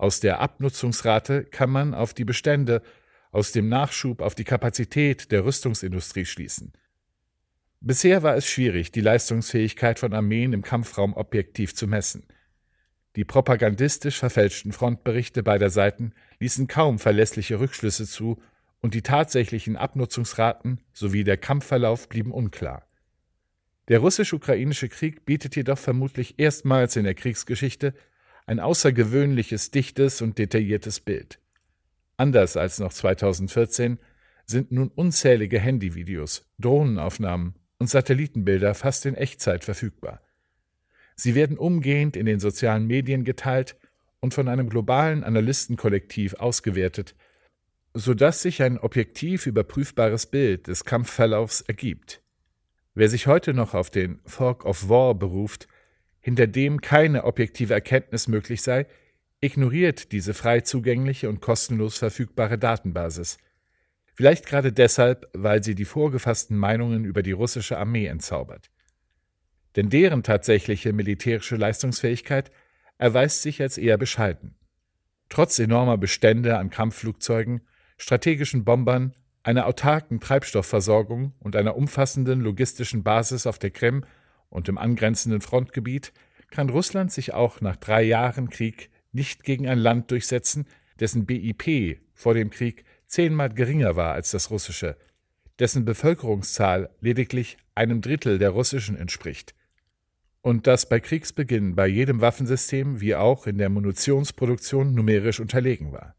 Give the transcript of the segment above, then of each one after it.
Aus der Abnutzungsrate kann man auf die Bestände, aus dem Nachschub auf die Kapazität der Rüstungsindustrie schließen. Bisher war es schwierig, die Leistungsfähigkeit von Armeen im Kampfraum objektiv zu messen. Die propagandistisch verfälschten Frontberichte beider Seiten ließen kaum verlässliche Rückschlüsse zu und die tatsächlichen Abnutzungsraten sowie der Kampfverlauf blieben unklar. Der russisch-ukrainische Krieg bietet jedoch vermutlich erstmals in der Kriegsgeschichte ein außergewöhnliches, dichtes und detailliertes Bild. Anders als noch 2014 sind nun unzählige Handyvideos, Drohnenaufnahmen und Satellitenbilder fast in Echtzeit verfügbar. Sie werden umgehend in den sozialen Medien geteilt und von einem globalen Analystenkollektiv ausgewertet, sodass sich ein objektiv überprüfbares Bild des Kampfverlaufs ergibt. Wer sich heute noch auf den Fog of War beruft, hinter dem keine objektive Erkenntnis möglich sei, ignoriert diese frei zugängliche und kostenlos verfügbare Datenbasis. Vielleicht gerade deshalb, weil sie die vorgefassten Meinungen über die russische Armee entzaubert. Denn deren tatsächliche militärische Leistungsfähigkeit erweist sich als eher bescheiden. Trotz enormer Bestände an Kampfflugzeugen, strategischen Bombern, einer autarken Treibstoffversorgung und einer umfassenden logistischen Basis auf der Krim und im angrenzenden Frontgebiet kann Russland sich auch nach 3 Jahren Krieg nicht gegen ein Land durchsetzen, dessen BIP vor dem Krieg 10-mal geringer war als das russische, dessen Bevölkerungszahl lediglich 1/3 der russischen entspricht. Und das bei Kriegsbeginn bei jedem Waffensystem wie auch in der Munitionsproduktion numerisch unterlegen war.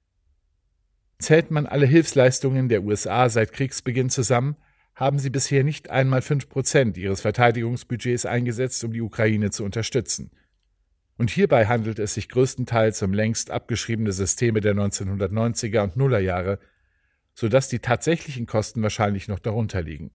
Zählt man alle Hilfsleistungen der USA seit Kriegsbeginn zusammen, haben sie bisher nicht einmal 5% ihres Verteidigungsbudgets eingesetzt, um die Ukraine zu unterstützen. Und hierbei handelt es sich größtenteils um längst abgeschriebene Systeme der 1990er und Nullerjahre, sodass die tatsächlichen Kosten wahrscheinlich noch darunter liegen.